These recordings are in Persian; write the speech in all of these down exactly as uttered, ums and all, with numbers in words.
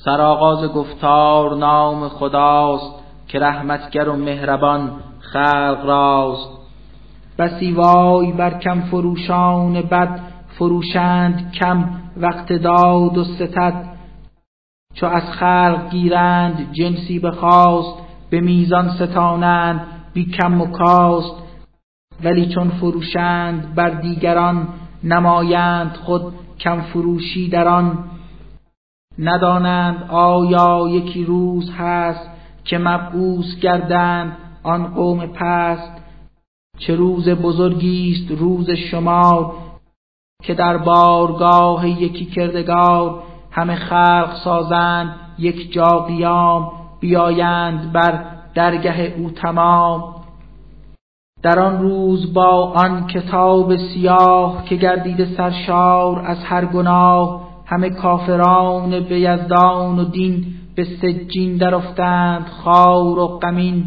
سرآغاز گفتار نام خداست، که رحمتگر و مهربان خلق راست. بسی وای بر کم فروشان بد، فروشند کم وقت داد و ستد. چو از خلق گیرند جنسی بخواست، به میزان ستانند بی کم و کاست. ولی چون فروشند بر دیگران، نمایند خود کم فروشی در آن. ندانند آیا یکی روز هست، که مبعوث گردند آن قوم پست. چه روز بزرگیست روز شمار، که در بارگاه یکی کردگار. همه خلق سازند یک جا قیام، بیایند بر درگه او تمام. در آن روز با آن کتاب سیاه، که گردیده سرشار از هر گناه. همه کافران به یزدان و دین، به سجین در افتند خوار و غمین.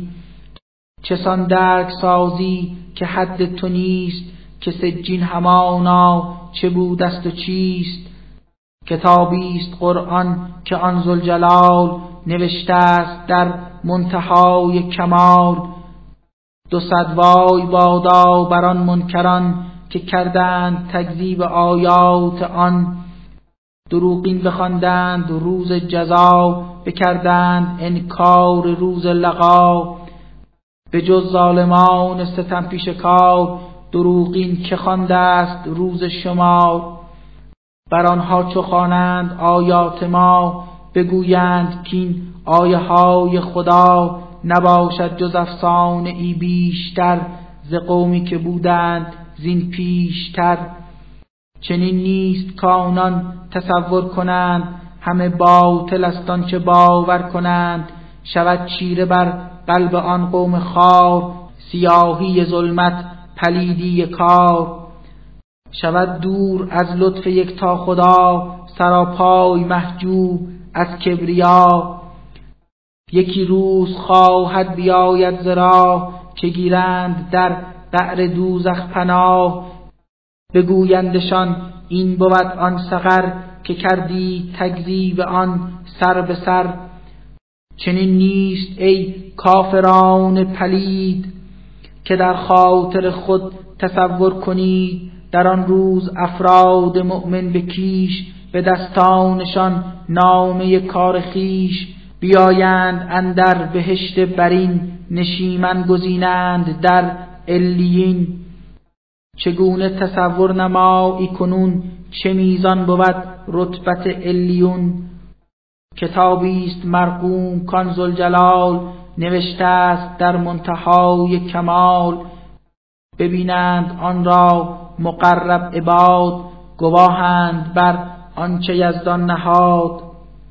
چسان درک سازی که حد تو نیست، که سجین همانا چه بودست و چیست. کتابیست قرآن که آن ذوالجلال، نوشته است در منتهای کمال. دو صد وای بادا بر آن منکران، که کردند تکذیب آیات آن. دروغین بخواندند روز جزا، بکردند انکار روز لقا. به جز ظالمان ستم پیش کار، دروغین که خوانده است روز شما. بر آنها چو خوانند آیات ما، بگویند کین آیه های خدا. نباشد جز افسانه ای بیشتر، ز قومی که بودند زین پیشتر. چنین نیست کانان تصور کنند، همه باطل است آنچه باور کنند. شود چیره بر قلب آن قوم خوار، سیاهی ظلمت پلیدی کار. شود دور از لطف یکتا خدا، سراپای محجوب از کبریا. یکی روز خواهد بیاید ز راه، که گیرند در قعر دوزخ پناه. بگویندشان این بود آن سقر، که کردی تکذیب آن سر به سر. چنین نیست ای کافران پلید، که در خاطر خود تصور کنید. در آن روز افراد مؤمن به کیش، به دستانشان نامه کار خیش. بیایند اندر بهشت برین، نشیمن گزینند در علیین. چگونه تصور نمایی کنون، چه میزان بود رتبت علیون. کتابیست مرقوم کان ذوالجلال، نوشته است در منتهای کمال. ببینند آن را مقرب عباد، گواهند بر آنچه یزدان نهاد.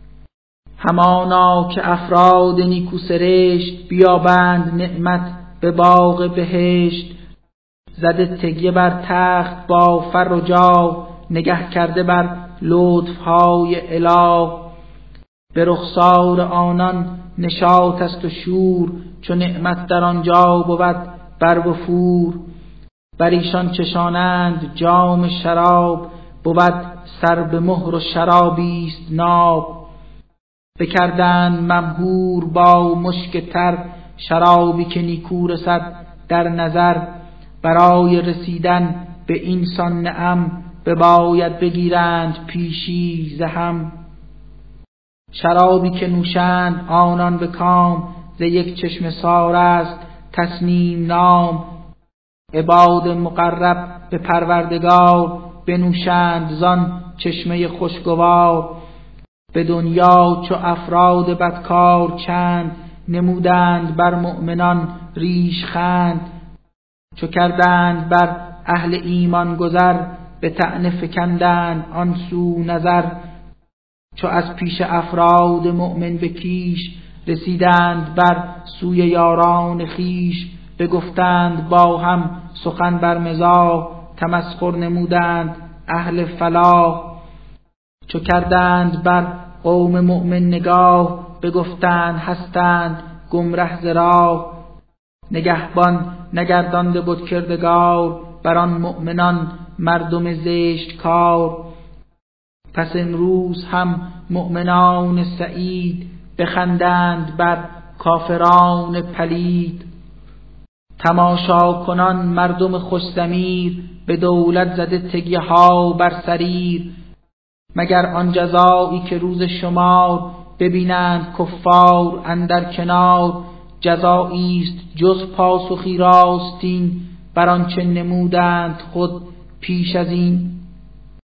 همانا که افراد نیکو سرشت، بیابند نعمت به باغ بهشت. زده تکیه بر تخت با فر و جاه، نگه کرده بر لطفهای اله. به رخسار آنان نشاط است و شور، چو نعمت در آنجا بود بر وفور. بر ایشان چشانند جام شراب، بود سر به مهر و شرابیست ناب. بکردند ممهور با مشک تر، شرابی که نیکو رسد در نظر. برای رسیدن به این سان نعم، بباید بگیرند پیشی ز هم. شرابی که نوشند آنان به کام، ز یک چشمه سار است تسنیم نام. عباد مقرب به پروردگار، بنوشند زان چشمه خوشگوار. به دنیا چو افراد بدکار چند، نمودند بر مؤمنان ریش خند. چو کردند بر اهل ایمان گذر، به طعنه فکندند آن سو نظر. چو از پیش افراد مؤمن به کیش، رسیدند بر سوی یاران خیش. بگفتند با هم سخن بر مزاح، تمسخر نمودند اهل فلاح. چو کردند بر قوم مؤمن نگاه، بگفتند هستند گمره ز راه. نگهبان نگردانده بد کردگار، بر آن مؤمنان مردم زشت کار. پس امروز هم مؤمنان سعید بخندند بر کافران پلید. تماشا کنان مردم خوش ضمیر به دولت زده تکیه ها بر سریر. مگر آن جزایی که روز شمار ببینند کفار اندر کنار. جزاییست جز پاسخی راستین بر آنچه نمودند خود پیش از این.